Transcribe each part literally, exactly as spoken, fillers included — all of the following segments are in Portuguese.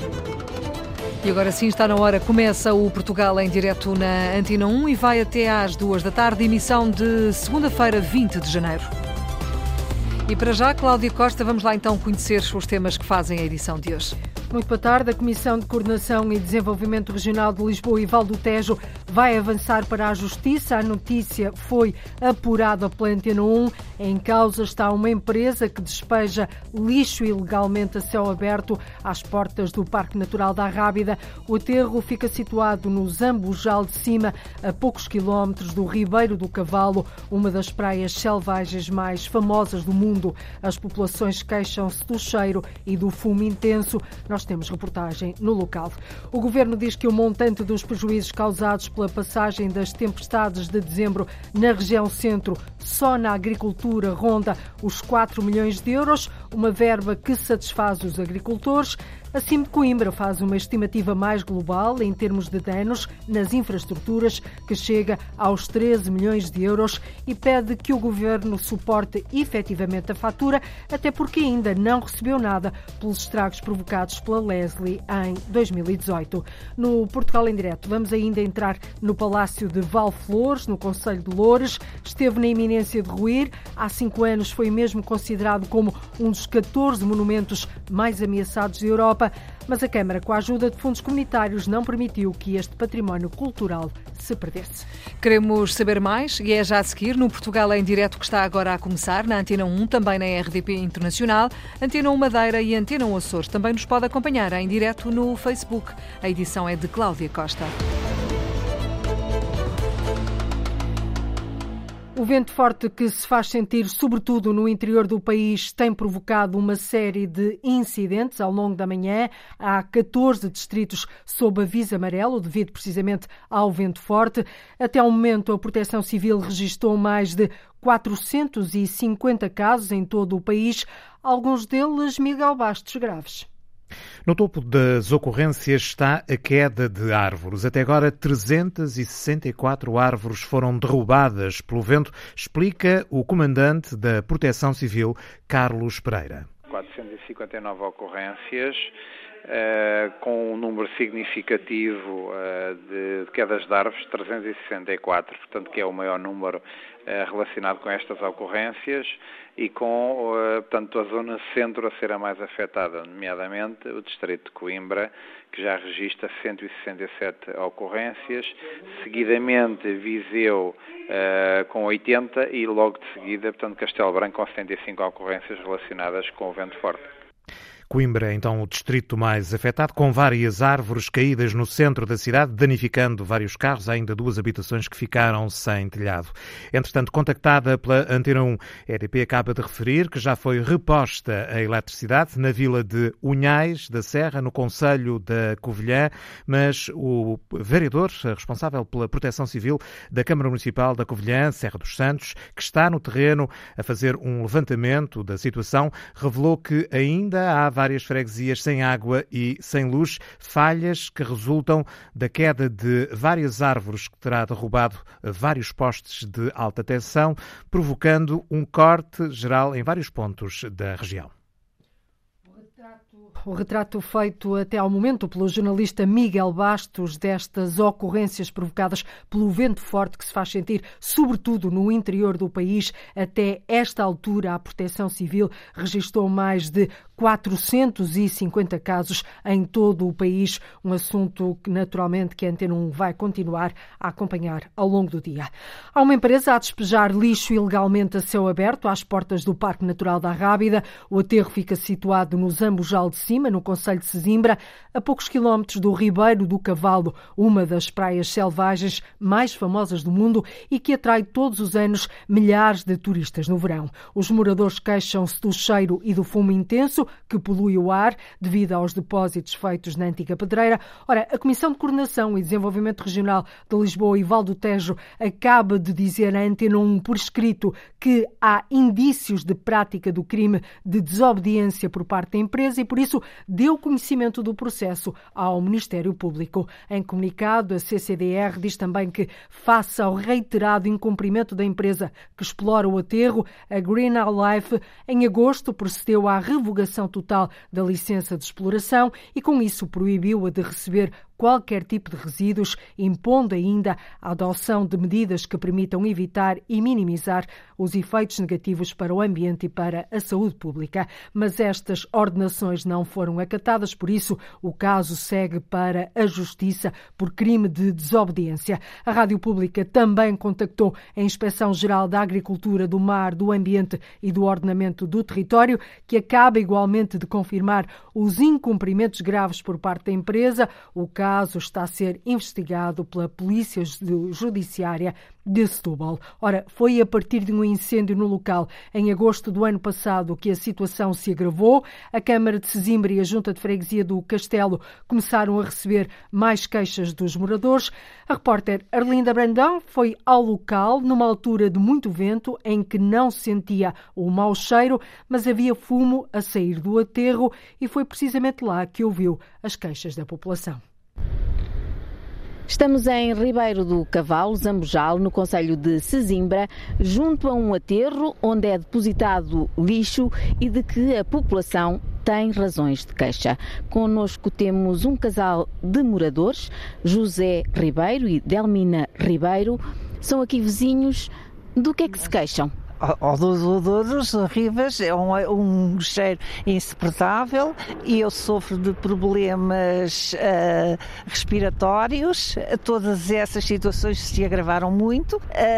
E agora sim está na hora, começa o Portugal em direto na Antena um e vai até às duas da tarde, emissão de segunda-feira, vinte de janeiro. E para já, Cláudia Costa, vamos lá então conhecer os temas que fazem a edição de hoje. Muito boa tarde. A Comissão de Coordenação e Desenvolvimento Regional de Lisboa e Val do Tejo vai avançar para a Justiça. A notícia foi apurada pela Antena um. Em causa está uma empresa que despeja lixo ilegalmente a céu aberto às portas do Parque Natural da Rábida. O aterro fica situado no Zambujal de Cima, a poucos quilómetros do Ribeiro do Cavalo, uma das praias selvagens mais famosas do mundo. As populações queixam-se do cheiro e do fumo intenso. Nós temos reportagem no local. O Governo diz que o montante dos prejuízos causados pela passagem das tempestades de dezembro na região centro, só na agricultura, ronda os quatro milhões de euros, uma verba que satisfaz os agricultores. A CIM de Coimbra faz uma estimativa mais global em termos de danos nas infraestruturas, que chega aos treze milhões de euros, e pede que o Governo suporte efetivamente a fatura, até porque ainda não recebeu nada pelos estragos provocados pela Leslie em dois mil e dezoito. No Portugal em Direto, vamos ainda entrar no Palácio de Valflores, no concelho de Loures. Esteve na iminência de ruir. Há cinco anos foi mesmo considerado como um dos catorze monumentos mais ameaçados da Europa. Mas a Câmara, com a ajuda de fundos comunitários, não permitiu que este património cultural se perdesse. Queremos saber mais e é já a seguir no Portugal em Direto, que está agora a começar, na Antena um, também na R D P Internacional, Antena um Madeira e Antena um Açores. Também nos pode acompanhar em direto no Facebook. A edição é de Cláudia Costa. O vento forte que se faz sentir, sobretudo no interior do país, tem provocado uma série de incidentes ao longo da manhã. Há catorze distritos sob aviso amarelo, devido precisamente ao vento forte. Até ao momento, a Proteção Civil registrou mais de quatrocentos e cinquenta casos em todo o país, alguns deles, Miguel Bastos, graves. No topo das ocorrências está a queda de árvores. Até agora, trezentas e sessenta e quatro árvores foram derrubadas pelo vento, explica o comandante da Proteção Civil, Carlos Pereira. quatrocentas e cinquenta e nove ocorrências, uh, com um número significativo uh, de, de quedas de árvores, trezentas e sessenta e quatro, portanto que é o maior número uh, relacionado com estas ocorrências, e com, portanto, a zona centro a ser a mais afetada, nomeadamente o distrito de Coimbra, que já registra cento e sessenta e sete ocorrências, seguidamente Viseu uh, com oitenta e logo de seguida, portanto, Castelo Branco com setenta e cinco ocorrências relacionadas com o vento forte. Coimbra é então o distrito mais afetado, com várias árvores caídas no centro da cidade, danificando vários carros. Há ainda duas habitações que ficaram sem telhado. Entretanto, contactada pela Antena um, a E D P acaba de referir que já foi reposta a eletricidade na vila de Unhais da Serra, no concelho da Covilhã, mas o vereador responsável pela Proteção Civil da Câmara Municipal da Covilhã, Serra dos Santos, que está no terreno a fazer um levantamento da situação, revelou que ainda há várias freguesias sem água e sem luz, falhas que resultam da queda de várias árvores que terá derrubado vários postes de alta tensão, provocando um corte geral em vários pontos da região. O retrato feito até ao momento pelo jornalista Miguel Bastos destas ocorrências provocadas pelo vento forte que se faz sentir, sobretudo no interior do país. Até esta altura, a Proteção Civil registrou mais de quatrocentos e cinquenta casos em todo o país, um assunto que naturalmente que a Antena um vai continuar a acompanhar ao longo do dia. Há uma empresa a despejar lixo ilegalmente a céu aberto às portas do Parque Natural da Rábida. O aterro fica situado no Zambujal de Cima, no concelho de Sesimbra, a poucos quilómetros do Ribeiro do Cavalo, uma das praias selvagens mais famosas do mundo e que atrai todos os anos milhares de turistas no verão. Os moradores queixam-se do cheiro e do fumo intenso que polui o ar devido aos depósitos feitos na antiga pedreira. Ora, a Comissão de Coordenação e Desenvolvimento Regional de Lisboa e Val do Tejo acaba de dizer à Antena um por escrito que há indícios de prática do crime de desobediência por parte da empresa e, por isso, deu conhecimento do processo ao Ministério Público. Em comunicado, a C C D R diz também que, face ao reiterado incumprimento da empresa que explora o aterro, a Green Life, em agosto, procedeu à revogação revogação total da licença de exploração e, com isso, proibiu-a de receber qualquer tipo de resíduos, impondo ainda a adoção de medidas que permitam evitar e minimizar os efeitos negativos para o ambiente e para a saúde pública. Mas estas ordenações não foram acatadas, por isso o caso segue para a Justiça por crime de desobediência. A Rádio Pública também contactou a Inspeção-Geral da Agricultura, do Mar, do Ambiente e do Ordenamento do Território, que acaba igualmente de confirmar os incumprimentos graves por parte da empresa. O caso está a ser investigado pela Polícia Judiciária de Setúbal. Ora, foi a partir de um incêndio no local em agosto do ano passado que a situação se agravou. A Câmara de Sesimbra e a Junta de Freguesia do Castelo começaram a receber mais queixas dos moradores. A repórter Arlinda Brandão foi ao local numa altura de muito vento em que não sentia o mau cheiro, mas havia fumo a sair do aterro e foi precisamente lá que ouviu as queixas da população. Estamos em Ribeiro do Cavalo, Zambojal, no concelho de Sesimbra, junto a um aterro onde é depositado lixo e de que a população tem razões de queixa. Connosco temos um casal de moradores, José Ribeiro e Delmina Ribeiro. São aqui vizinhos. Do que é que se queixam? Os odores horríveis, é um, um cheiro insuportável e eu sofro de problemas uh, respiratórios. Todas essas situações se agravaram muito.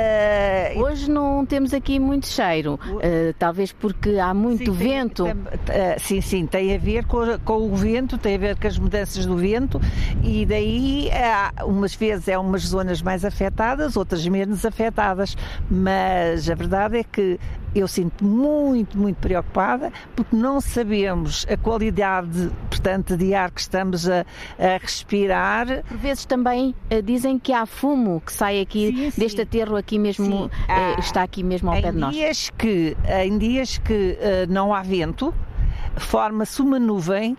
Uh, Hoje não temos aqui muito cheiro, uh, talvez porque há muito sim, vento. Tem, uh, sim, sim, tem a ver com, com o vento, tem a ver com as mudanças do vento e daí uh, umas vezes é umas zonas mais afetadas, outras menos afetadas, mas a verdade é que que eu sinto muito, muito preocupada porque não sabemos a qualidade, portanto, de ar que estamos a, a respirar. Por vezes também uh, dizem que há fumo que sai aqui sim, sim. deste aterro aqui mesmo, uh, está aqui mesmo ao pé de nós. Dias que, em dias que uh, não há vento, forma-se uma nuvem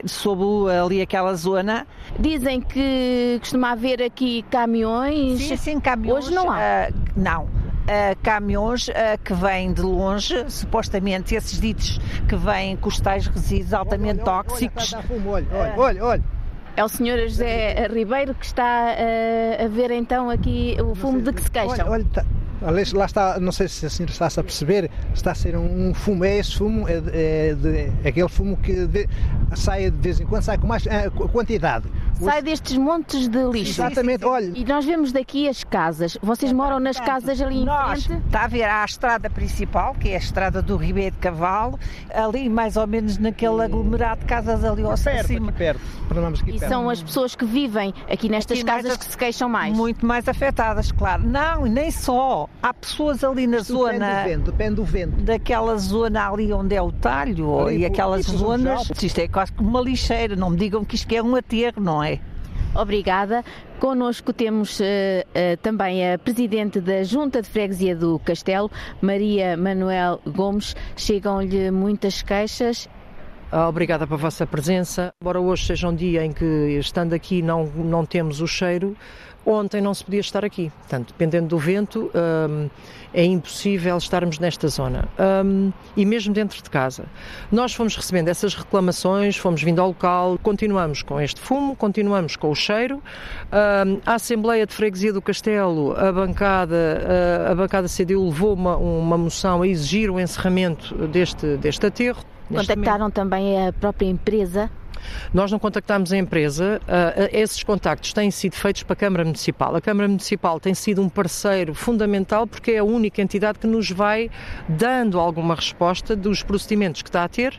sob ali aquela zona. Dizem que costuma haver aqui caminhões. Sim, sim, caminhões. Hoje não há? Uh, não. Uh, caminhões uh, que vêm de longe, supostamente esses ditos que vêm com os tais resíduos altamente olha, olha, tóxicos. Olha, fumo, olha, olha, olha, olha. É o senhor José Ribeiro que está uh, a ver então aqui o fumo de que se queixam. Olha, olha, tá. Lá está, não sei se a senhora está-se a perceber, está a ser um fumo, é esse fumo, é, é, de, é aquele fumo que de, sai de vez em quando, sai com mais é, quantidade. Sai destes montes de lixo. Exatamente, olha. E nós vemos daqui as casas, vocês moram nas casas ali em nós, frente? Está a ver a estrada principal, que é a estrada do Ribeiro de Cavalo, ali mais ou menos naquele aglomerado de casas ali ao perto, cima. Aqui perto, aqui e perto. São as pessoas que vivem aqui nestas aqui casas mais, que se queixam mais? Muito mais afetadas, claro. Não, nem só. Há pessoas ali na Isto zona... Depende do vento, depende do vento. Daquela zona ali onde é o talho ali, e aquelas zonas... Isto é quase como uma lixeira, não me digam que isto é um aterro, não é? Obrigada. Connosco temos uh, uh, também a Presidente da Junta de Freguesia do Castelo, Maria Manuel Gomes. Chegam-lhe muitas queixas. Obrigada pela vossa presença. Embora hoje seja um dia em que, estando aqui, não, não temos o cheiro, ontem não se podia estar aqui. Portanto, dependendo do vento, um, é impossível estarmos nesta zona. Um, e mesmo dentro de casa. Nós fomos recebendo essas reclamações, fomos vindo ao local, continuamos com este fumo, continuamos com o cheiro. Um, a Assembleia de Freguesia do Castelo, a bancada, a, a bancada C D U levou uma, uma moção a exigir o encerramento deste, deste aterro. Contactaram também a própria empresa? Nós não contactámos a empresa, uh, esses contactos têm sido feitos para a Câmara Municipal. A Câmara Municipal tem sido um parceiro fundamental porque é a única entidade que nos vai dando alguma resposta dos procedimentos que está a ter,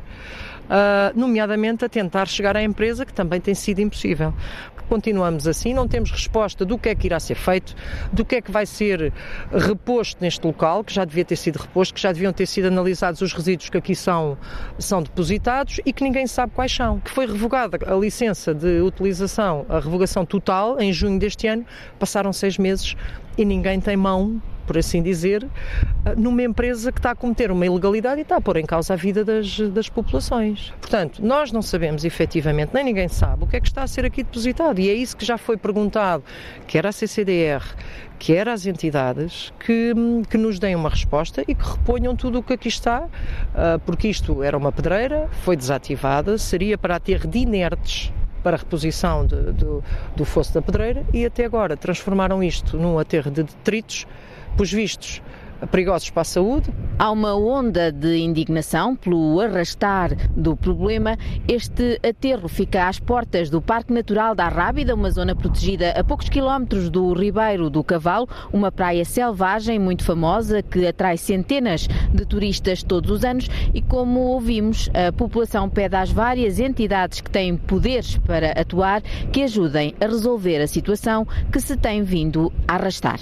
uh, nomeadamente a tentar chegar à empresa, que também tem sido impossível. Continuamos assim, não temos resposta do que é que irá ser feito, do que é que vai ser reposto neste local, que já devia ter sido reposto, que já deviam ter sido analisados os resíduos que aqui são, são depositados e que ninguém sabe quais são. Que foi revogada a licença de utilização, a revogação total, em junho deste ano, passaram seis meses e ninguém tem mão por assim dizer, numa empresa que está a cometer uma ilegalidade e está a pôr em causa a vida das, das populações. Portanto, nós não sabemos efetivamente, nem ninguém sabe, o que é que está a ser aqui depositado. E é isso que já foi perguntado, quer à C C D R, quer às entidades, que, que nos deem uma resposta e que reponham tudo o que aqui está, porque isto era uma pedreira, foi desativada, seria para aterro de inertes para a reposição de, do, do fosso da pedreira e até agora transformaram isto num aterro de detritos, pelos vistos, perigosos para a saúde. Há uma onda de indignação pelo arrastar do problema. Este aterro fica às portas do Parque Natural da Arrábida, uma zona protegida a poucos quilómetros do Ribeiro do Cavalo, uma praia selvagem muito famosa que atrai centenas de turistas todos os anos e, como ouvimos, a população pede às várias entidades que têm poderes para atuar que ajudem a resolver a situação que se tem vindo a arrastar.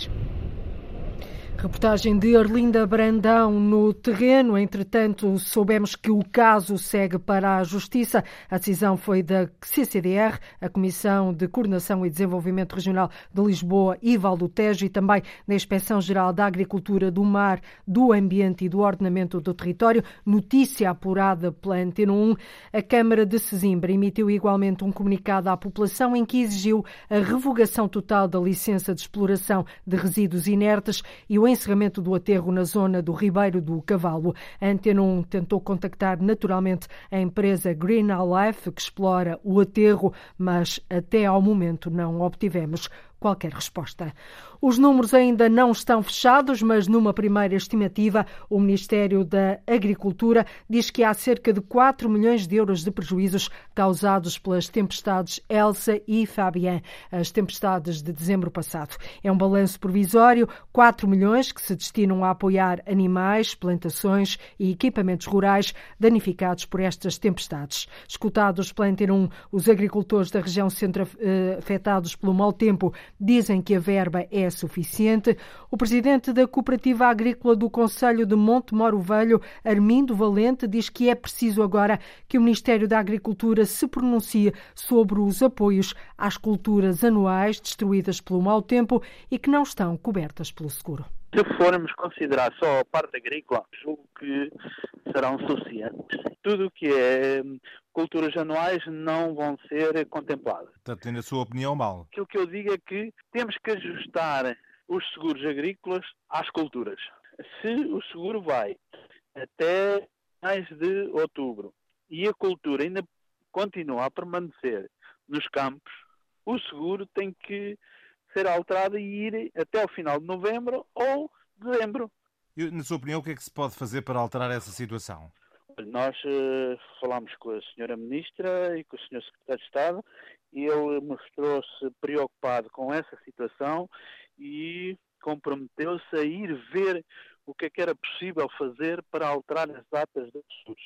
Reportagem de Arlinda Brandão no terreno. Entretanto, soubemos que o caso segue para a Justiça. A decisão foi da C C D R, a Comissão de Coordenação e Desenvolvimento Regional de Lisboa e Val do Tejo, e também da Inspeção-Geral da Agricultura, do Mar, do Ambiente e do Ordenamento do Território. Notícia apurada pela Antena um. A Câmara de Sesimbra emitiu igualmente um comunicado à população em que exigiu a revogação total da licença de exploração de resíduos inertes e o encerramento do aterro na zona do Ribeiro do Cavalo. A Antena um tentou contactar naturalmente a empresa Green Life, que explora o aterro, mas até ao momento não obtivemos qualquer resposta. Os números ainda não estão fechados, mas numa primeira estimativa, o Ministério da Agricultura diz que há cerca de quatro milhões de euros de prejuízos causados pelas tempestades Elsa e Fabian, as tempestades de dezembro passado. É um balanço provisório, quatro milhões que se destinam a apoiar animais, plantações e equipamentos rurais danificados por estas tempestades. Escutados pela Antena um, os agricultores da região centro afetados pelo mau tempo dizem que a verba é suficiente. O presidente da Cooperativa Agrícola do Concelho de Montemor Velho, Armindo Valente, diz que é preciso agora que o Ministério da Agricultura se pronuncie sobre os apoios às culturas anuais destruídas pelo mau tempo e que não estão cobertas pelo seguro. Se formos considerar só a parte agrícola, julgo que serão suficientes. Tudo o que é culturas anuais não vão ser contempladas. Está tendo a sua opinião mal. Aquilo que eu digo é que temos que ajustar os seguros agrícolas às culturas. Se o seguro vai até mais de outubro e a cultura ainda continua a permanecer nos campos, o seguro tem que ser alterado e ir até ao final de novembro ou dezembro. E, na sua opinião, o que é que se pode fazer para alterar essa situação? Nós uh, falámos com a senhora Ministra e com o senhor Secretário de Estado e ele mostrou-se preocupado com essa situação e comprometeu-se a ir ver o que é que era possível fazer para alterar as datas dos seguros.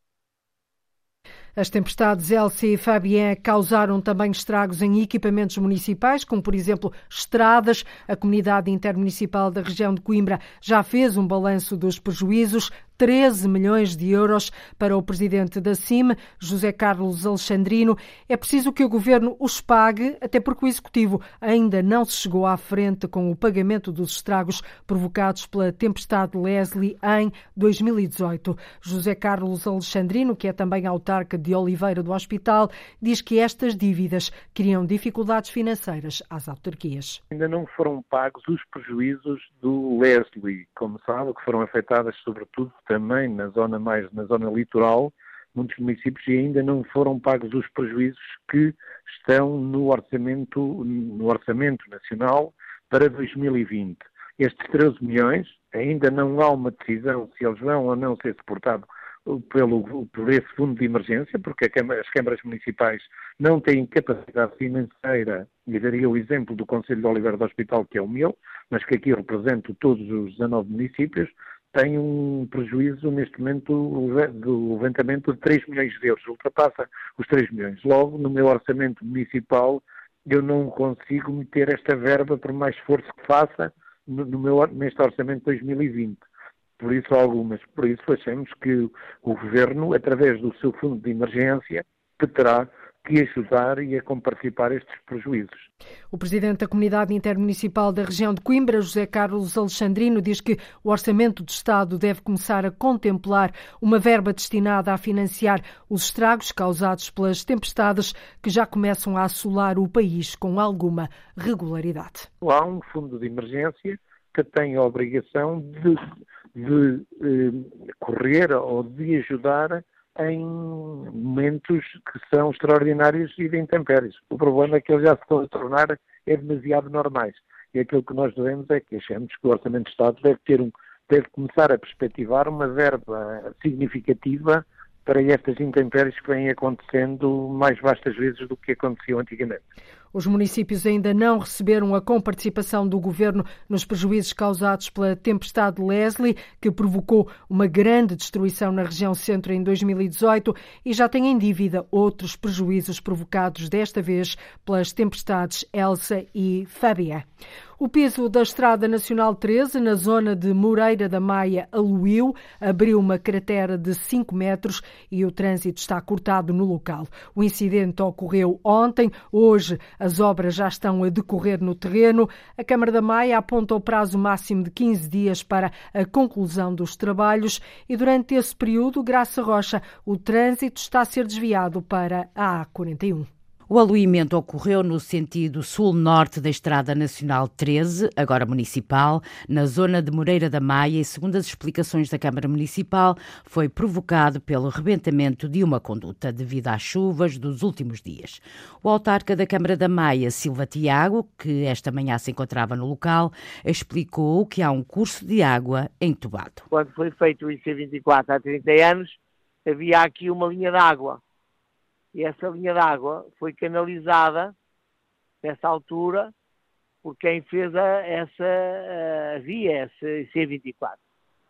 As tempestades Elsa e Fabian causaram também estragos em equipamentos municipais, como, por exemplo, estradas. A Comunidade Intermunicipal da região de Coimbra já fez um balanço dos prejuízos. treze milhões de euros para o presidente da C I M, José Carlos Alexandrino. É preciso que o governo os pague, até porque o executivo ainda não se chegou à frente com o pagamento dos estragos provocados pela tempestade Leslie em dois mil e dezoito. José Carlos Alexandrino, que é também autarca de Oliveira do Hospital, diz que estas dívidas criam dificuldades financeiras às autarquias. Ainda não foram pagos os prejuízos do Leslie, como sabe, que foram afetadas sobretudo também na zona mais na zona litoral, muitos municípios, e ainda não foram pagos os prejuízos que estão no orçamento, no orçamento nacional para dois mil e vinte. Estes treze milhões, ainda não há uma decisão se eles vão ou não ser suportados pelo, por esse fundo de emergência, porque as câmaras municipais não têm capacidade financeira, e daria o exemplo do Concelho de Oliveira do Hospital, que é o meu, mas que aqui represento todos os dezanove municípios, tem um prejuízo neste momento do levantamento de três milhões de euros, ultrapassa os três milhões. Logo, no meu orçamento municipal, eu não consigo meter esta verba, por mais esforço que faça, no meu, neste orçamento de dois mil e vinte. Por isso, algumas. Por isso, achamos que o Governo, através do seu fundo de emergência, que terá que ajudar e a comparticipar estes prejuízos. O presidente da Comunidade Intermunicipal da região de Coimbra, José Carlos Alexandrino, diz que o Orçamento do Estado deve começar a contemplar uma verba destinada a financiar os estragos causados pelas tempestades que já começam a assolar o país com alguma regularidade. Há um fundo de emergência que tem a obrigação de, de eh, correr ou de ajudar em momentos que são extraordinários e de intempéries. O problema é que eles já se estão a tornar é demasiado normais. E aquilo que nós devemos é que achamos que o Orçamento de Estado deve, ter um, deve começar a perspectivar uma verba significativa para estas intempéries que vêm acontecendo mais vastas vezes do que aconteciam antigamente. Os municípios ainda não receberam a comparticipação do Governo nos prejuízos causados pela tempestade Leslie, que provocou uma grande destruição na região centro em dois mil e dezoito e já têm em dívida outros prejuízos provocados desta vez pelas tempestades Elsa e Fábia. O piso da Estrada Nacional treze, na zona de Moreira da Maia, aluiu, abriu uma cratera de cinco metros e o trânsito está cortado no local. O incidente ocorreu ontem, hoje as obras já estão a decorrer no terreno. A Câmara da Maia aponta o prazo máximo de quinze dias para a conclusão dos trabalhos e durante esse período, Graça Rocha, o trânsito está a ser desviado para a A quarenta e um. O aluimento ocorreu no sentido sul-norte da Estrada Nacional treze, agora municipal, na zona de Moreira da Maia e, segundo as explicações da Câmara Municipal, foi provocado pelo rebentamento de uma conduta devido às chuvas dos últimos dias. O autarca da Câmara da Maia, Silva Tiago, que esta manhã se encontrava no local, explicou que há um curso de água entubado. Quando foi feito o I C vinte e quatro há trinta anos, havia aqui uma linha de água. E essa linha de água foi canalizada, nessa altura, por quem fez a, essa a via, essa I C vinte e quatro.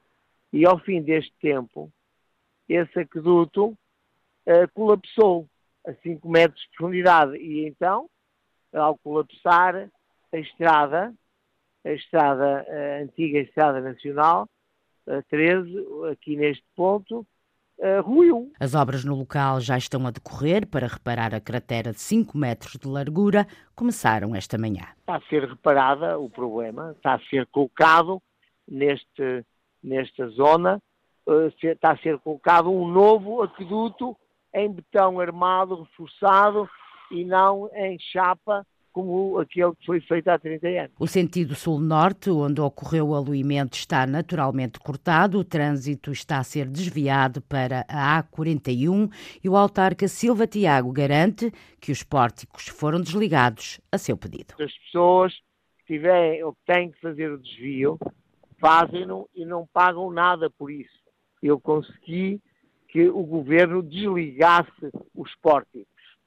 E ao fim deste tempo, esse aqueduto uh, colapsou a cinco metros de profundidade. E então, ao colapsar, a estrada, a estrada a antiga Estrada Nacional a treze, aqui neste ponto, Uh, ruiu. As obras no local já estão a decorrer para reparar a cratera de cinco metros de largura. Começaram esta manhã. Está a ser reparada o problema, está a ser colocado neste, nesta zona, uh, está a ser colocado um novo aqueduto em betão armado, reforçado e não em chapa, como aquele que foi feito há trinta anos. O sentido sul-norte, onde ocorreu o aluimento, está naturalmente cortado. O trânsito está a ser desviado para a A quarenta e um e o autarca Silva Tiago garante que os pórticos foram desligados a seu pedido. As pessoas que tiverem ou que têm que fazer o desvio, fazem-no e não pagam nada por isso. Eu consegui que o governo desligasse os pórticos.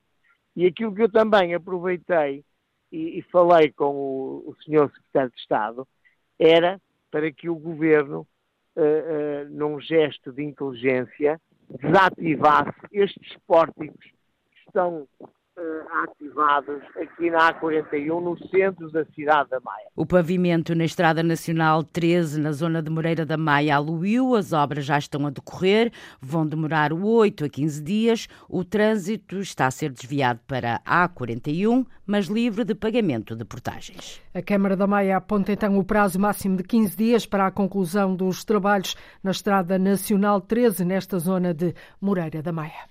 E aquilo que eu também aproveitei E, e falei com o, o senhor Secretário de Estado, era para que o Governo, uh, uh, num gesto de inteligência, desativasse estes pórticos que estão uh, ativados aqui na A quarenta e um, no centro da cidade da Maia. O pavimento na Estrada Nacional treze, na zona de Moreira da Maia, aluiu. As obras já estão a decorrer, vão demorar oito a quinze dias. O trânsito está a ser desviado para a A quarenta e um, mas livre de pagamento de portagens. A Câmara da Maia aponta então o prazo máximo de quinze dias para a conclusão dos trabalhos na Estrada Nacional treze, nesta zona de Moreira da Maia.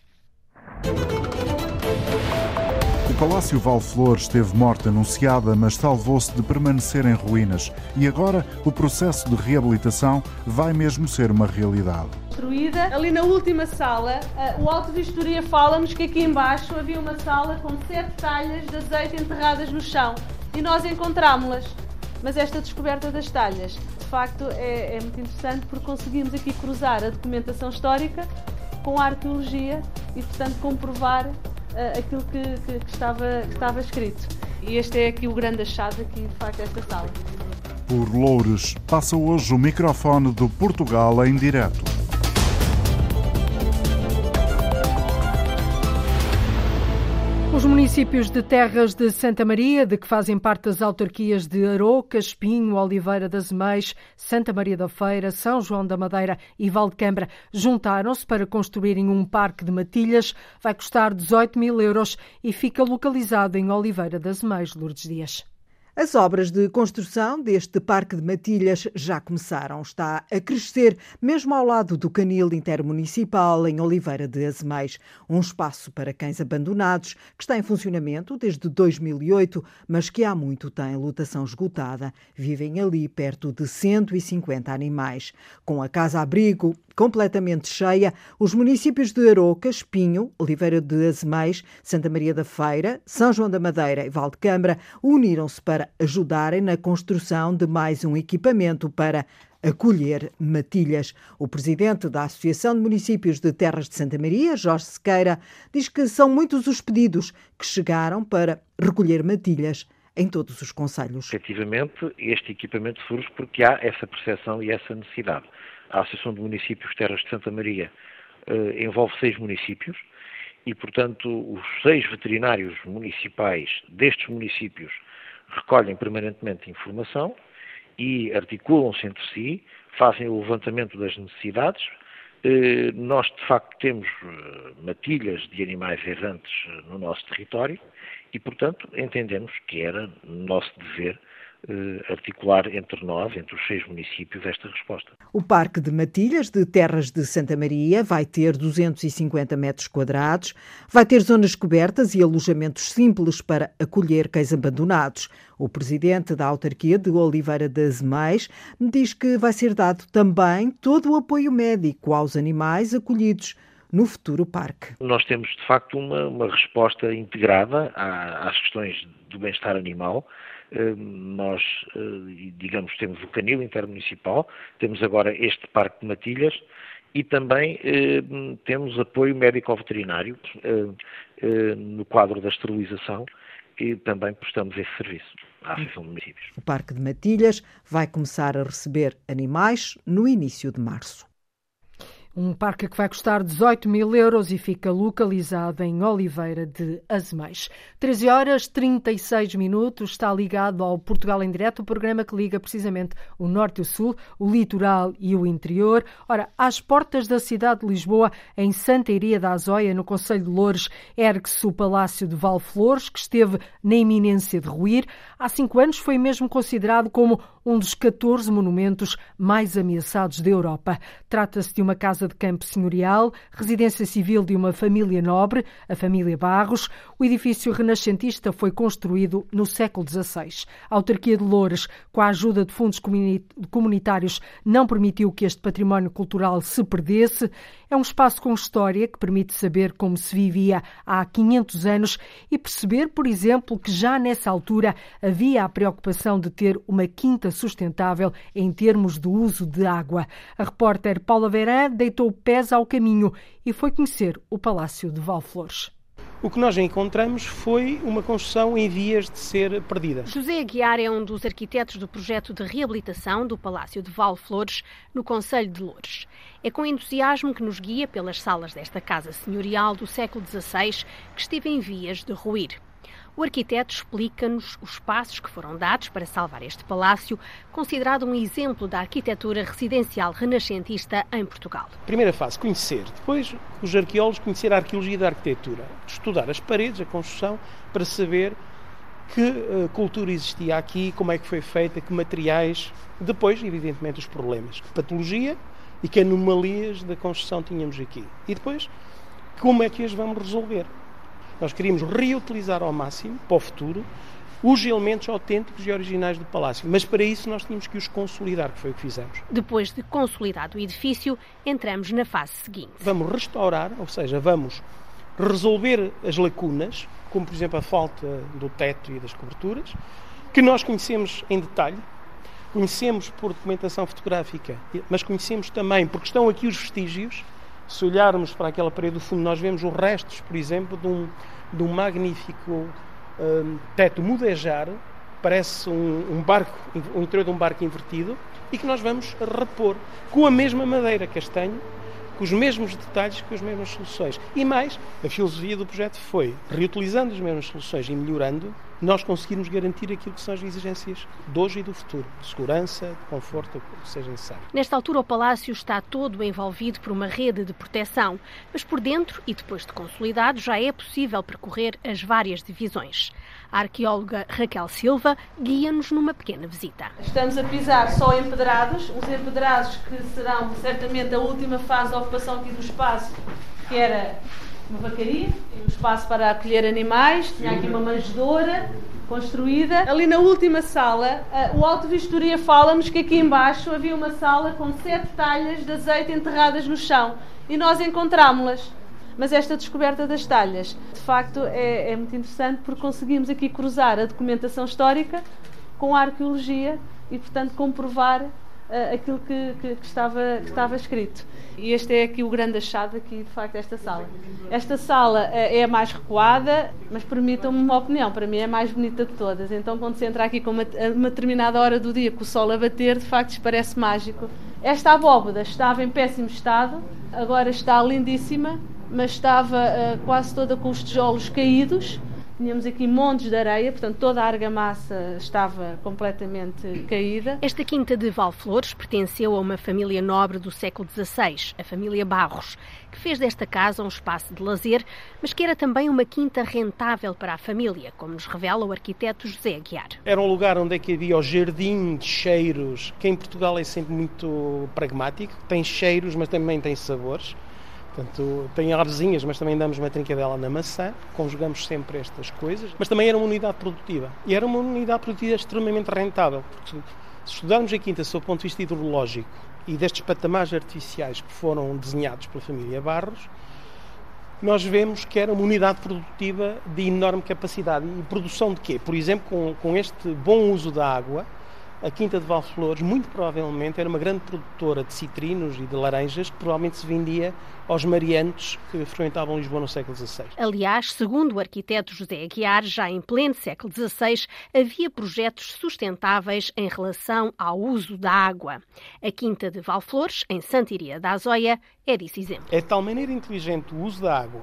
O Palácio Valflor esteve morte anunciada, mas salvou-se de permanecer em ruínas. E agora o processo de reabilitação vai mesmo ser uma realidade. Construída ali na última sala, o Auto Vistoria fala-nos que aqui embaixo havia uma sala com sete talhas de azeite enterradas no chão. E nós encontrámo-las. Mas esta descoberta das talhas, de facto, é, é muito interessante porque conseguimos aqui cruzar a documentação histórica com a arqueologia e, portanto, comprovar uh, aquilo que, que, que, estava, que estava escrito. E este é aqui o grande achado aqui, de facto, desta sala. Por Loures, passa hoje o microfone do Portugal em direto. O Os municípios de Terras de Santa Maria, de que fazem parte as autarquias de Aroca, Espinho, Oliveira das Meias, Santa Maria da Feira, São João da Madeira e Valdecambra, juntaram-se para construírem um parque de matilhas. Vai custar dezoito mil euros e fica localizado em Oliveira das Meias. Lourdes Dias. As obras de construção deste parque de matilhas já começaram. Está a crescer, mesmo ao lado do canil intermunicipal em Oliveira de Azeméis. Um espaço para cães abandonados que está em funcionamento desde dois mil e oito, mas que há muito tem lotação esgotada. Vivem ali perto de cento e cinquenta animais. Com a casa-abrigo completamente cheia, os municípios de Aroca, Espinho, Oliveira de Azeméis, Santa Maria da Feira, São João da Madeira e Valdecambra uniram-se para ajudarem na construção de mais um equipamento para acolher matilhas. O presidente da Associação de Municípios de Terras de Santa Maria, Jorge Sequeira, diz que são muitos os pedidos que chegaram para recolher matilhas em todos os concelhos. Efetivamente, este equipamento surge porque há essa percepção e essa necessidade. A Associação de Municípios Terras de Santa Maria eh, envolve seis municípios e, portanto, os seis veterinários municipais destes municípios recolhem permanentemente informação e articulam-se entre si, fazem o levantamento das necessidades. Eh, nós, de facto, temos eh, matilhas de animais errantes no nosso território e, portanto, entendemos que era nosso dever articular entre nós, entre os seis municípios, esta resposta. O Parque de Matilhas de Terras de Santa Maria vai ter duzentos e cinquenta metros quadrados, vai ter zonas cobertas e alojamentos simples para acolher cães abandonados. O presidente da autarquia de Oliveira das Azeméis diz que vai ser dado também todo o apoio médico aos animais acolhidos no futuro parque. Nós temos, de facto, uma, uma resposta integrada às questões do bem-estar animal. Nós, digamos, temos o canil intermunicipal, temos agora este parque de matilhas e também eh, temos apoio médico-veterinário eh, eh, no quadro da esterilização e também prestamos esse serviço à Associação de Municípios. O Parque de Matilhas vai começar a receber animais no início de março. Um parque que vai custar dezoito mil euros e fica localizado em Oliveira de Azeméis. treze horas e trinta e seis minutos, está ligado ao Portugal em Direto, o programa que liga precisamente o Norte e o Sul, o litoral e o interior. Ora, às portas da cidade de Lisboa, em Santa Iria da Azóia, no concelho de Loures, ergue-se o Palácio de Valflores, que esteve na iminência de ruir. Há cinco anos foi mesmo considerado como um dos catorze monumentos mais ameaçados da Europa. Trata-se de uma casa de campo senhorial, residência civil de uma família nobre, a família Barros. O edifício renascentista foi construído no século dezasseis. A autarquia de Loures, com a ajuda de fundos comunitários, não permitiu que este património cultural se perdesse. É um espaço com história que permite saber como se vivia há quinhentos anos e perceber, por exemplo, que já nessa altura havia a preocupação de ter uma quinta sustentável em termos do uso de água. A repórter Paula Verã deitou pés ao caminho e foi conhecer o Palácio de Valflores. O que nós encontramos foi uma construção em vias de ser perdida. José Aguiar é um dos arquitetos do projeto de reabilitação do Palácio de Valflores, no concelho de Loures. É com entusiasmo que nos guia pelas salas desta casa senhorial do século dezasseis, que esteve em vias de ruir. O arquiteto explica-nos os passos que foram dados para salvar este palácio, considerado um exemplo da arquitetura residencial renascentista em Portugal. Primeira fase, conhecer. Depois, os arqueólogos conhecer a arqueologia da arquitetura. Estudar as paredes, a construção, para saber que uh, cultura existia aqui, como é que foi feita, que materiais. Depois, evidentemente, os problemas. Que patologia e que anomalias da construção tínhamos aqui. E depois, como é que as vamos resolver? Nós queríamos reutilizar ao máximo, para o futuro, os elementos autênticos e originais do palácio. Mas para isso nós tínhamos que os consolidar, que foi o que fizemos. Depois de consolidado o edifício, entramos na fase seguinte. Vamos restaurar, ou seja, vamos resolver as lacunas, como por exemplo a falta do teto e das coberturas, que nós conhecemos em detalhe, conhecemos por documentação fotográfica, mas conhecemos também porque estão aqui os vestígios. Se olharmos para aquela parede do fundo, nós vemos os restos, por exemplo, de um, de um magnífico um, teto mudejar, parece um, um barco, o interior de um barco invertido, e que nós vamos repor com a mesma madeira castanho, com os mesmos detalhes, com as mesmas soluções. E mais, a filosofia do projeto foi, reutilizando as mesmas soluções e melhorando, nós conseguirmos garantir aquilo que são as exigências de hoje e do futuro, de segurança, de conforto, o que seja necessário. Nesta altura o Palácio está todo envolvido por uma rede de proteção, mas por dentro e depois de consolidado já é possível percorrer as várias divisões. A arqueóloga Raquel Silva guia-nos numa pequena visita. Estamos a pisar só empedrados, os empedrados que serão certamente a última fase da ocupação aqui do espaço, que era uma vacaria, um espaço para acolher animais, tinha aqui uma manjedoura construída. Ali na última sala, o Alto Vistoria fala-nos que aqui embaixo havia uma sala com sete talhas de azeite enterradas no chão e nós encontrámos-las. Mas esta descoberta das talhas, de facto, é, é muito interessante porque conseguimos aqui cruzar a documentação histórica com a arqueologia e, portanto, comprovar uh, aquilo que, que, que, estava, que estava escrito. E este é aqui o grande achado aqui, de facto, desta sala. Esta sala uh, é a mais recuada, mas permitam-me uma opinião, para mim é a mais bonita de todas. Então, quando se entra aqui com uma, uma determinada hora do dia, com o sol a bater, de facto, isto parece mágico. Esta abóbada estava em péssimo estado, agora está lindíssima, mas estava uh, quase toda com os tijolos caídos. Tínhamos aqui montes de areia, portanto toda a argamassa estava completamente caída. Esta quinta de Valflores pertenceu a uma família nobre do século dezasseis, a família Barros, que fez desta casa um espaço de lazer, mas que era também uma quinta rentável para a família, como nos revela o arquiteto José Aguiar. Era um lugar onde é que havia o jardim de cheiros, que em Portugal é sempre muito pragmático, tem cheiros, mas também tem sabores. Portanto, tem arvezinhas, mas também damos uma trincadela na maçã, conjugamos sempre estas coisas, mas também era uma unidade produtiva. E era uma unidade produtiva extremamente rentável, porque se estudarmos a quinta sob o ponto de vista hidrológico e destes patamares artificiais que foram desenhados pela família Barros, nós vemos que era uma unidade produtiva de enorme capacidade. E produção de quê? Por exemplo, com, com este bom uso da água, a Quinta de Valflores, muito provavelmente, era uma grande produtora de citrinos e de laranjas que provavelmente se vendia aos mariantes que frequentavam Lisboa no século dezasseis. Aliás, segundo o arquiteto José Aguiar, já em pleno século dezasseis, havia projetos sustentáveis em relação ao uso da água. A Quinta de Valflores, em Santa Iria da Azóia, é disso exemplo. É de tal maneira inteligente o uso da água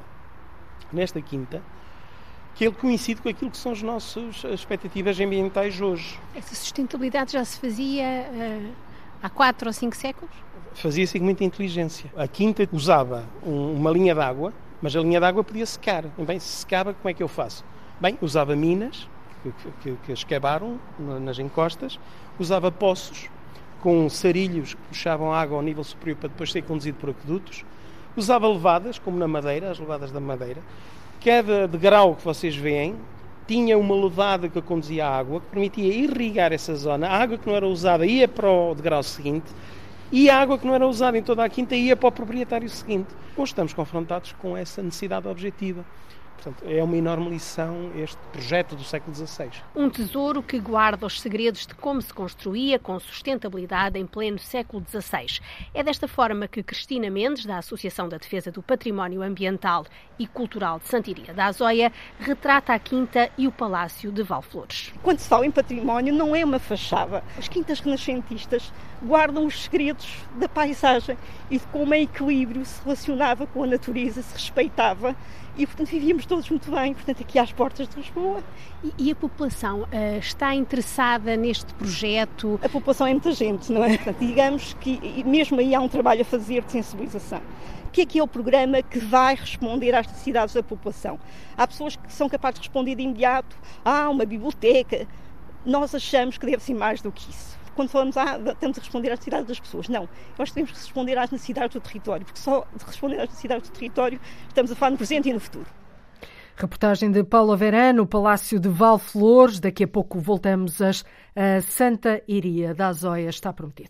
nesta quinta, que ele coincide com aquilo que são as nossas expectativas ambientais hoje. Essa sustentabilidade já se fazia uh, há quatro ou cinco séculos? Fazia-se com muita inteligência. A quinta usava um, uma linha de água, mas a linha de água podia secar. E bem, se secava, como é que eu faço? Bem, usava minas, que, que, que escavaram nas encostas, usava poços com sarilhos que puxavam água ao nível superior para depois ser conduzido por aquedutos, usava levadas, como na Madeira, as levadas da Madeira. Cada degrau que vocês veem tinha uma levada que conduzia a água, que permitia irrigar essa zona. A água que não era usada ia para o degrau seguinte e a água que não era usada em toda a quinta ia para o proprietário seguinte. Hoje estamos confrontados com essa necessidade objetiva. Portanto, é uma enorme lição este projeto do século dezasseis. Um tesouro que guarda os segredos de como se construía com sustentabilidade em pleno século dezasseis. É desta forma que Cristina Mendes, da Associação da Defesa do Património Ambiental e Cultural de Santa Iria da Azóia, retrata a quinta e o Palácio de Valflores. Quando se fala em património, não é uma fachada. As quintas renascentistas guardam os segredos da paisagem e de como em equilíbrio se relacionava com a natureza, se respeitava. E, portanto, vivíamos todos muito bem, portanto, aqui às portas de Lisboa. E, e a população uh, está interessada neste projeto? A população é muita gente, não é? Portanto, digamos que mesmo aí há um trabalho a fazer de sensibilização. O que é que é o programa que vai responder às necessidades da população? Há pessoas que são capazes de responder de imediato. Ah, uma biblioteca. Nós achamos que deve ser mais do que isso. Quando falamos, ah, estamos a responder às necessidades das pessoas. Não, nós temos que responder às necessidades do território, porque só de responder às necessidades do território estamos a falar no presente e no futuro. Reportagem de Paula Verano, no Palácio de Valflores. Daqui a pouco voltamos às a Santa Iria da Azóia. Está prometido.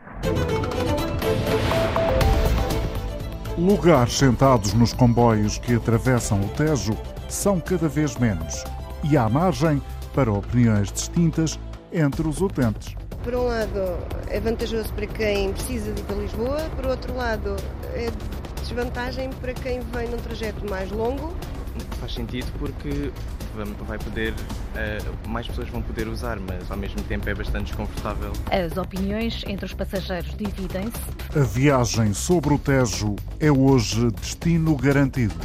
Lugares sentados nos comboios que atravessam o Tejo são cada vez menos e há margem para opiniões distintas entre os utentes. Por um lado, é vantajoso para quem precisa de ir para Lisboa, por outro lado, é desvantagem para quem vem num trajeto mais longo e faz sentido porque vai poder, uh, mais pessoas vão poder usar, mas ao mesmo tempo é bastante desconfortável. As opiniões entre os passageiros dividem-se. A viagem sobre o Tejo é hoje destino garantido.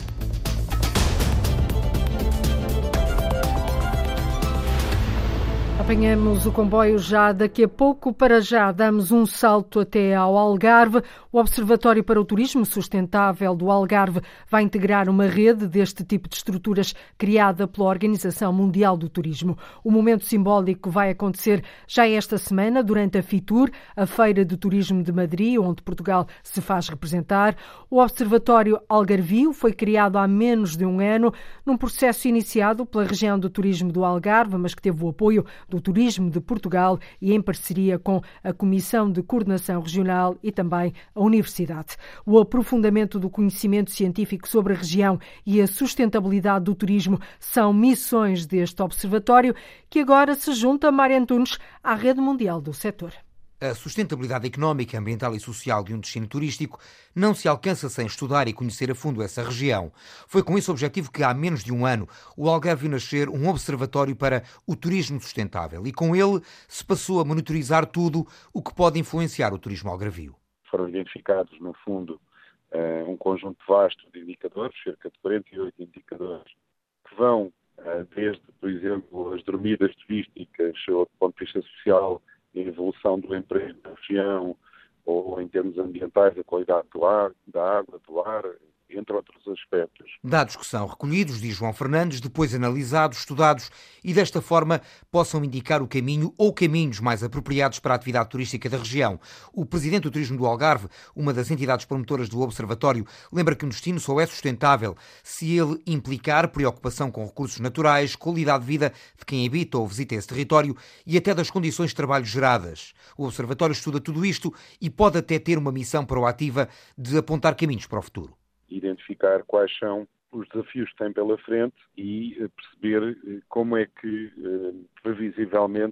Apanhamos o comboio já daqui a pouco. Para já damos um salto até ao Algarve. O Observatório para o Turismo Sustentável do Algarve vai integrar uma rede deste tipo de estruturas criada pela Organização Mundial do Turismo. O momento simbólico vai acontecer já esta semana durante a FITUR, a Feira de Turismo de Madrid, onde Portugal se faz representar. O Observatório Algarvio foi criado há menos de um ano num processo iniciado pela região do turismo do Algarve, mas que teve o apoio do Turismo de Portugal e em parceria com a Comissão de Coordenação Regional e também a Universidade. O aprofundamento do conhecimento científico sobre a região e a sustentabilidade do turismo são missões deste observatório, que agora se junta, Mária Antunes, à rede mundial do setor. A sustentabilidade económica, ambiental e social de um destino turístico não se alcança sem estudar e conhecer a fundo essa região. Foi com esse objetivo que há menos de um ano o Algarve viu nascer um observatório para o turismo sustentável e com ele se passou a monitorizar tudo o que pode influenciar o turismo algarvio. Foram identificados, no fundo, um conjunto vasto de indicadores, cerca de quarenta e oito indicadores, que vão desde, por exemplo, as dormidas turísticas ou do ponto de vista social, a evolução do emprego na região, ou em termos ambientais, a qualidade do ar, da água, do ar, entre outros aspectos. Dados que são recolhidos, diz João Fernandes, depois analisados, estudados e desta forma possam indicar o caminho ou caminhos mais apropriados para a atividade turística da região. O presidente do Turismo do Algarve, uma das entidades promotoras do Observatório, lembra que um destino só é sustentável se ele implicar preocupação com recursos naturais, qualidade de vida de quem habita ou visita esse território e até das condições de trabalho geradas. O Observatório estuda tudo isto e pode até ter uma missão proativa de apontar caminhos para o futuro. Identificar quais são os desafios que tem pela frente e perceber como é que, previsivelmente,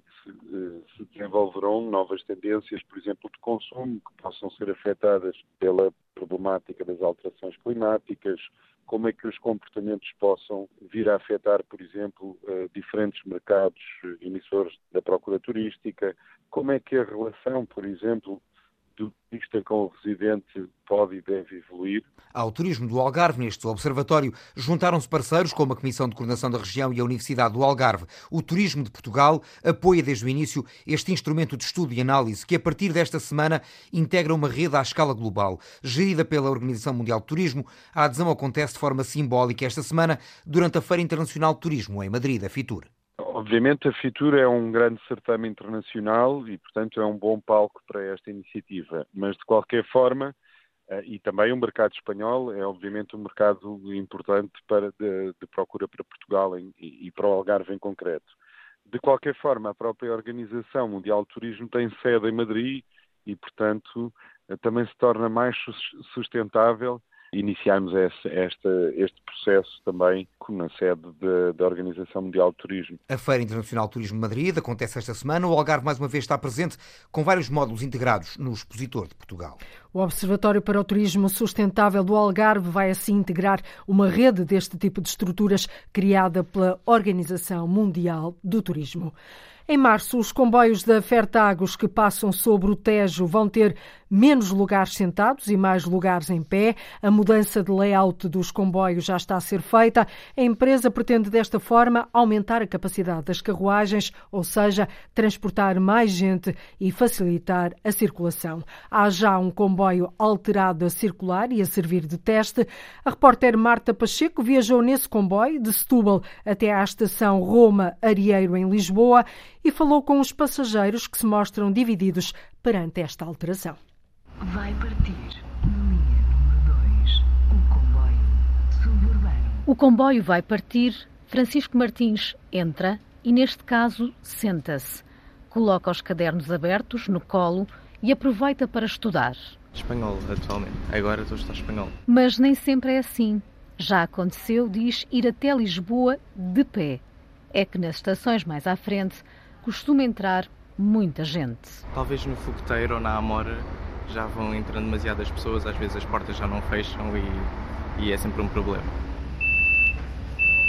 se desenvolverão novas tendências, por exemplo, de consumo, que possam ser afetadas pela problemática das alterações climáticas, como é que os comportamentos possam vir a afetar, por exemplo, diferentes mercados emissores da procura turística, como é que a relação, por exemplo, do turista com o residente pode e deve evoluir. Ao turismo do Algarve, neste observatório, juntaram-se parceiros como a Comissão de Coordenação da Região e a Universidade do Algarve. O Turismo de Portugal apoia desde o início este instrumento de estudo e análise que, a partir desta semana, integra uma rede à escala global. Gerida pela Organização Mundial de Turismo, a adesão acontece de forma simbólica esta semana durante a Feira Internacional de Turismo, em Madrid, a FITUR. Obviamente a FITUR é um grande certame internacional e, portanto, é um bom palco para esta iniciativa. Mas, de qualquer forma, e também o mercado espanhol é, obviamente, um mercado importante para, de, de procura para Portugal em, e para o Algarve em concreto. De qualquer forma, a própria Organização Mundial de Turismo tem sede em Madrid e, portanto, também se torna mais sustentável iniciarmos este, este, este processo também na sede de, da Organização Mundial de Turismo. A Feira Internacional de Turismo de Madrid acontece esta semana. O Algarve, mais uma vez, está presente com vários módulos integrados no expositor de Portugal. O Observatório para o Turismo Sustentável do Algarve vai assim integrar uma rede deste tipo de estruturas criada pela Organização Mundial do Turismo. Em março, os comboios da Fertagos que passam sobre o Tejo vão ter menos lugares sentados e mais lugares em pé. A mudança de layout dos comboios já está a ser feita. A empresa pretende, desta forma, aumentar a capacidade das carruagens, ou seja, transportar mais gente e facilitar a circulação. Há já um comboio alterado a circular e a servir de teste. A repórter Marta Pacheco viajou nesse comboio de Setúbal até à estação Roma-Arieiro, em Lisboa, e falou com os passageiros que se mostram divididos perante esta alteração. Vai partir na linha número dois o comboio suburbano. O comboio vai partir. Francisco Martins entra e, neste caso, senta-se. Coloca os cadernos abertos no colo e aproveita para estudar. Espanhol, atualmente. Agora estou a estudar espanhol. Mas nem sempre é assim. Já aconteceu, diz, ir até Lisboa de pé. É que nas estações mais à frente costuma entrar muita gente. Talvez no Fogoteiro ou na Amora já vão entrando demasiadas pessoas, às vezes as portas já não fecham e, e é sempre um problema.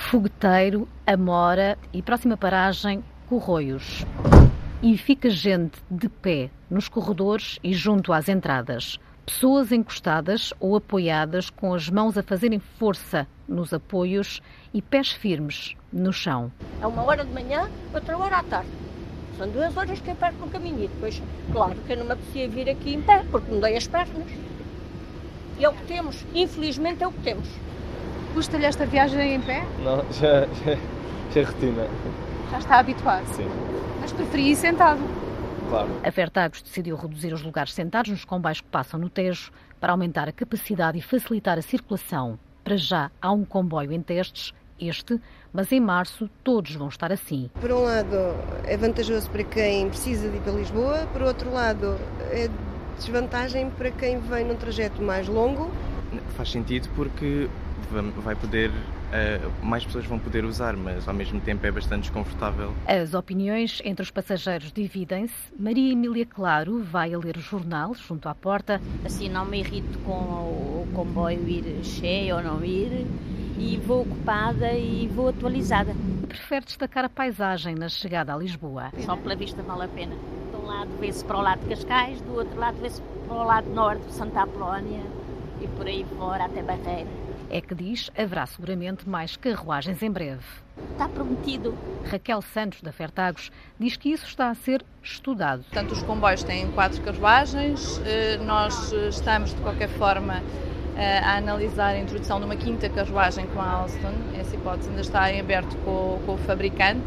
Fogueteiro, Amora e próxima paragem, Corroios. E fica gente de pé nos corredores e junto às entradas. Pessoas encostadas ou apoiadas com as mãos a fazerem força nos apoios e pés firmes no chão. É uma hora de manhã, outra hora à tarde. São duas horas que eu perco no caminho. E depois, claro que eu não me apetecia vir aqui em pé, porque me dei as pernas. E é o que temos. Infelizmente é o que temos. Custa-lhe esta viagem em pé? Não, já, já, já é rotina. Já está habituado? Sim. Mas preferia ir sentado? Claro. A Fertagos decidiu reduzir os lugares sentados nos comboios que passam no Tejo para aumentar a capacidade e facilitar a circulação. Para já há um comboio em testes, este, mas em março todos vão estar assim. Por um lado é vantajoso para quem precisa de ir para Lisboa, por outro lado é desvantagem para quem vem num trajeto mais longo. Faz sentido porque vai poder, uh, mais pessoas vão poder usar, mas ao mesmo tempo é bastante desconfortável. As opiniões entre os passageiros dividem-se. Maria Emília Claro vai a ler o jornal junto à porta. Assim não me irrito com o comboio ir cheio ou não ir e vou ocupada e vou atualizada. Prefere destacar a paisagem na chegada a Lisboa. Só pela vista vale a pena. De um lado vê-se para o lado de Cascais, do outro lado vê-se para o lado norte de Santa Apolónia e por aí fora até Barreira. É que diz, haverá seguramente mais carruagens em breve. Está prometido. Raquel Santos, da Fertagos, diz que isso está a ser estudado. Portanto, os comboios têm quatro carruagens. Nós estamos, de qualquer forma, a analisar a introdução de uma quinta carruagem com a Alstom. Essa hipótese ainda está em aberto com, com o fabricante.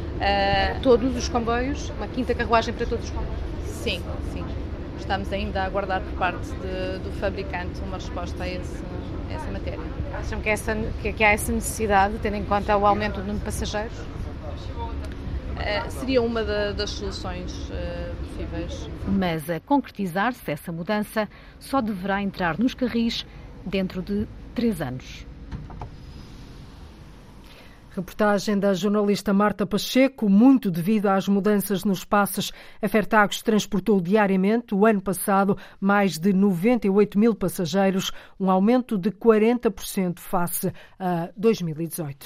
Todos os comboios? Uma quinta carruagem para todos os comboios? Sim, sim. Estamos ainda a aguardar por parte de, do fabricante uma resposta a esse essa matéria. Acham que, essa, que há essa necessidade, tendo em conta o aumento do número de passageiros? Uh, seria uma da, das soluções uh, possíveis. Mas a concretizar-se essa mudança só deverá entrar nos carris dentro de três anos. Reportagem da jornalista Marta Pacheco. Muito devido às mudanças nos passos, a Fertagos transportou diariamente, o ano passado, mais de noventa e oito mil passageiros, um aumento de quarenta por cento face a dois mil e dezoito.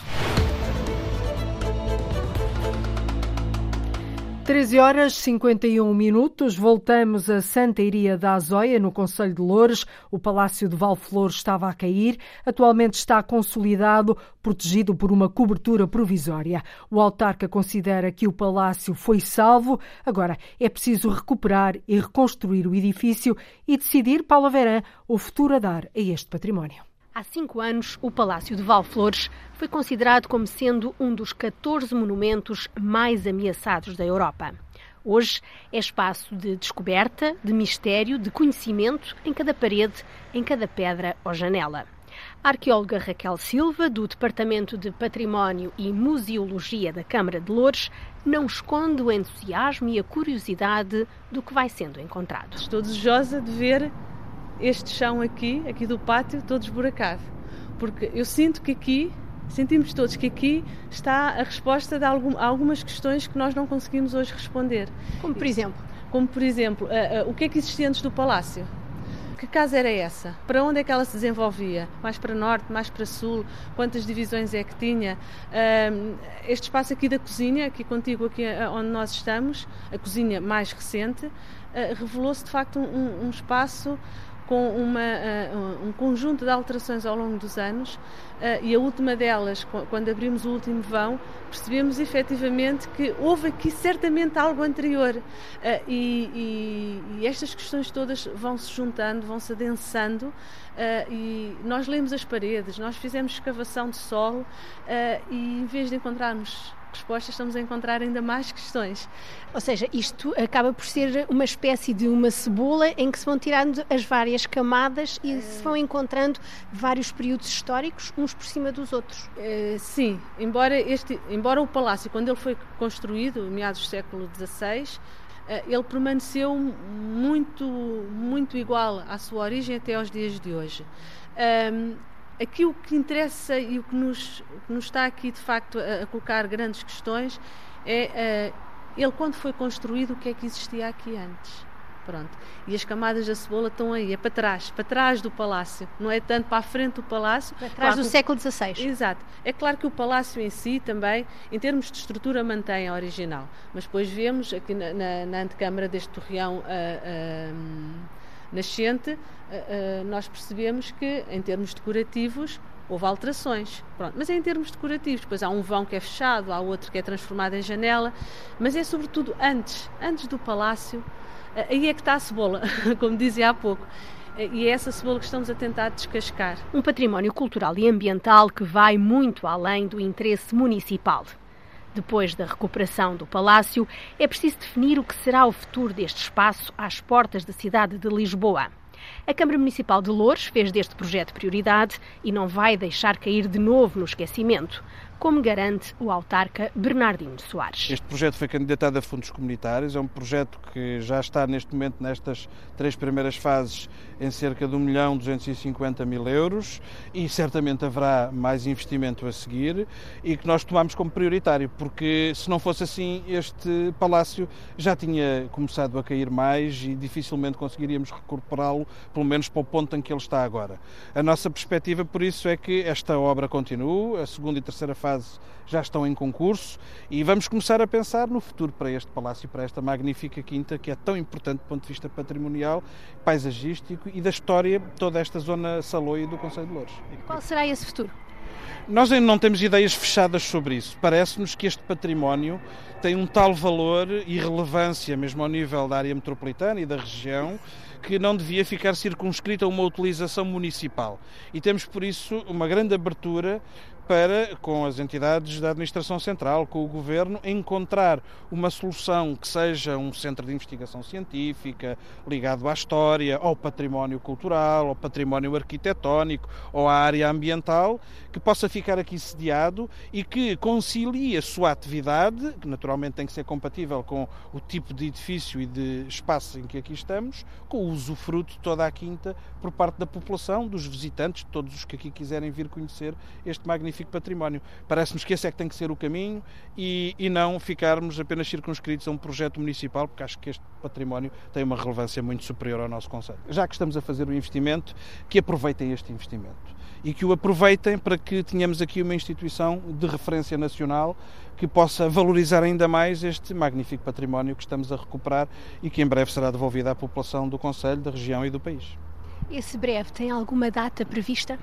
treze horas e cinquenta e um minutos, voltamos a Santa Iria da Azóia, no concelho de Loures. O Palácio de Valflores estava a cair, atualmente está consolidado, protegido por uma cobertura provisória. O autarca considera que o palácio foi salvo, agora é preciso recuperar e reconstruir o edifício e decidir, Paula Verã, o futuro a dar a este património. Há cinco anos, o Palácio de Valflores foi considerado como sendo um dos catorze monumentos mais ameaçados da Europa. Hoje é espaço de descoberta, de mistério, de conhecimento em cada parede, em cada pedra ou janela. A arqueóloga Raquel Silva, do Departamento de Património e Museologia da Câmara de Loures, não esconde o entusiasmo e a curiosidade do que vai sendo encontrado. Estou desejosa de ver este chão aqui, aqui do pátio, todo esburacado, porque eu sinto que aqui, sentimos todos que aqui está a resposta de algum, a algumas questões que nós não conseguimos hoje responder. Como por exemplo? Como por exemplo, uh, uh, o que é que existia antes do palácio? Que casa era essa? Para onde é que ela se desenvolvia? Mais para norte, mais para sul? Quantas divisões é que tinha? Uh, este espaço aqui da cozinha, aqui contigo, aqui onde nós estamos, a cozinha mais recente, uh, revelou-se de facto um, um espaço com uma, uh, um conjunto de alterações ao longo dos anos, uh, e a última delas, quando abrimos o último vão, percebemos efetivamente que houve aqui certamente algo anterior, uh, e, e, e estas questões todas vão se juntando, vão se adensando, uh, e nós lemos as paredes, nós fizemos escavação de solo, uh, e em vez de encontrarmos respostas, estamos a encontrar ainda mais questões. Ou seja, isto acaba por ser uma espécie de uma cebola em que se vão tirando as várias camadas e se vão encontrando vários períodos históricos, uns por cima dos outros. Uh, sim, embora, este, embora o palácio, quando ele foi construído, meados do século dezasseis, uh, ele permaneceu muito, muito igual à sua origem até aos dias de hoje. Um, Aqui o que interessa e o que nos, o que nos está aqui de facto a, a colocar grandes questões é uh, ele, quando foi construído, o que é que existia aqui antes? Pronto. E as camadas da cebola estão aí, é para trás, para trás do palácio, não é tanto para a frente do palácio. Para trás claro, do século dezasseis. Exato. É claro que o palácio em si também, em termos de estrutura, mantém a original. Mas depois vemos aqui na, na, na antecâmara deste torreão uh, uh, nascente, uh, uh, nós percebemos que, em termos decorativos, houve alterações, pronto. Mas é em termos decorativos, depois há um vão que é fechado, há outro que é transformado em janela, mas é sobretudo antes, antes do palácio, aí é que está a cebola, como dizia há pouco, e é essa cebola que estamos a tentar descascar. Um património cultural e ambiental que vai muito além do interesse municipal. Depois da recuperação do palácio, é preciso definir o que será o futuro deste espaço às portas da cidade de Lisboa. A Câmara Municipal de Loures fez deste projeto prioridade e não vai deixar cair de novo no esquecimento, como garante o autarca Bernardino Soares. Este projeto foi candidatado a fundos comunitários, é um projeto que já está neste momento nestas três primeiras fases em cerca de um milhão duzentos e cinquenta mil euros e certamente haverá mais investimento a seguir e que nós tomamos como prioritário, porque se não fosse assim este palácio já tinha começado a cair mais e dificilmente conseguiríamos recuperá-lo, pelo menos para o ponto em que ele está agora. A nossa perspectiva por isso é que esta obra continue, a segunda e terceira fase fase já estão em concurso e vamos começar a pensar no futuro para este palácio, para esta magnífica quinta que é tão importante do ponto de vista patrimonial, paisagístico e da história de toda esta zona Saloio do Concelho de Loures. Qual será esse futuro? Nós ainda não temos ideias fechadas sobre isso. Parece-nos que este património tem um tal valor e relevância, mesmo ao nível da área metropolitana e da região, que não devia ficar circunscrita a uma utilização municipal. E temos, por isso, uma grande abertura para, com as entidades da administração central, com o governo, encontrar uma solução que seja um centro de investigação científica, ligado à história, ao património cultural, ao património arquitetónico, ou à área ambiental, que possa ficar aqui sediado e que concilie a sua atividade, que naturalmente tem que ser compatível com o tipo de edifício e de espaço em que aqui estamos, com o usufruto de toda a quinta por parte da população, dos visitantes, de todos os que aqui quiserem vir conhecer este magnífico património. Parece-nos que esse é que tem que ser o caminho e, e não ficarmos apenas circunscritos a um projeto municipal, porque acho que este património tem uma relevância muito superior ao nosso concelho. Já que estamos a fazer o investimento, que aproveitem este investimento e que o aproveitem para que tenhamos aqui uma instituição de referência nacional que possa valorizar ainda mais este magnífico património que estamos a recuperar e que em breve será devolvido à população do concelho, da região e do país. Esse breve tem alguma data prevista?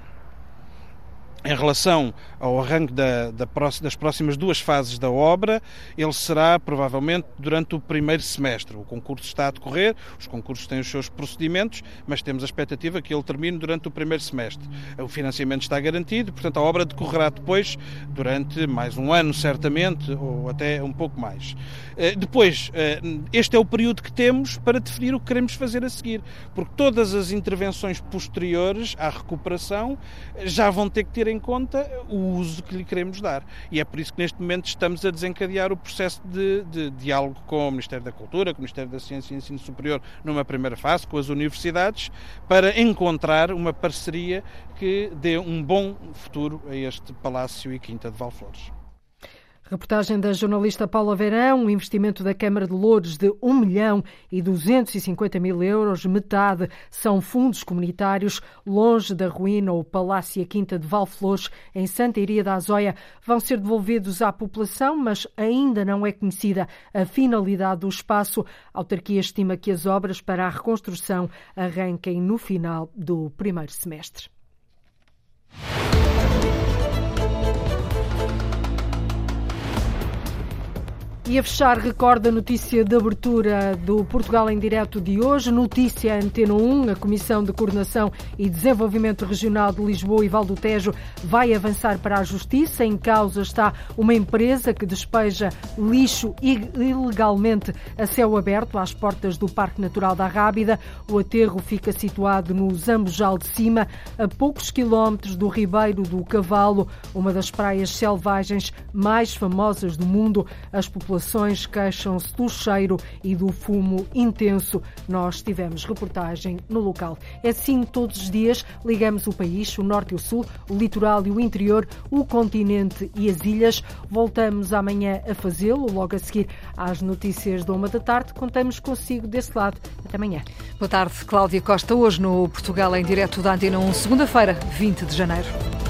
Em relação ao arranque da, da, das próximas duas fases da obra, ele será provavelmente durante o primeiro semestre. O concurso está a decorrer, os concursos têm os seus procedimentos, mas temos a expectativa que ele termine durante o primeiro semestre. O financiamento está garantido, portanto a obra decorrerá depois durante mais um ano, certamente, ou até um pouco mais. Depois, este é o período que temos para definir o que queremos fazer a seguir, porque todas as intervenções posteriores à recuperação já vão ter que ter em conta o uso que lhe queremos dar. E é por isso que neste momento estamos a desencadear o processo de, de diálogo com o Ministério da Cultura, com o Ministério da Ciência e Ensino Superior numa primeira fase, com as universidades, para encontrar uma parceria que dê um bom futuro a este Palácio e Quinta de Valflores. Reportagem da jornalista Paula Verão, um investimento da Câmara de Loures de um milhão e duzentos e cinquenta mil euros, metade são fundos comunitários. Longe da ruína, o Palácio e a Quinta de Valflores, em Santa Iria da Azóia, vão ser devolvidos à população, mas ainda não é conhecida a finalidade do espaço. A autarquia estima que as obras para a reconstrução arranquem no final do primeiro semestre. E a fechar, recorda a notícia de abertura do Portugal em Direto de hoje. Notícia Antena um, a Comissão de Coordenação e Desenvolvimento Regional de Lisboa e Val do Tejo vai avançar para a Justiça. Em causa está uma empresa que despeja lixo ilegalmente a céu aberto às portas do Parque Natural da Rábida. O aterro fica situado no Zambojal de Cima, a poucos quilómetros do Ribeiro do Cavalo, uma das praias selvagens mais famosas do mundo. As populações populações queixam-se do cheiro e do fumo intenso. Nós tivemos reportagem no local. É assim todos os dias, ligamos o país, o norte e o sul, o litoral e o interior, o continente e as ilhas. Voltamos amanhã a fazê-lo, logo a seguir às notícias da uma da tarde. Contamos consigo desse lado. Até amanhã. Boa tarde, Cláudia Costa. Hoje no Portugal em direto da Antena um, segunda-feira, vinte de janeiro.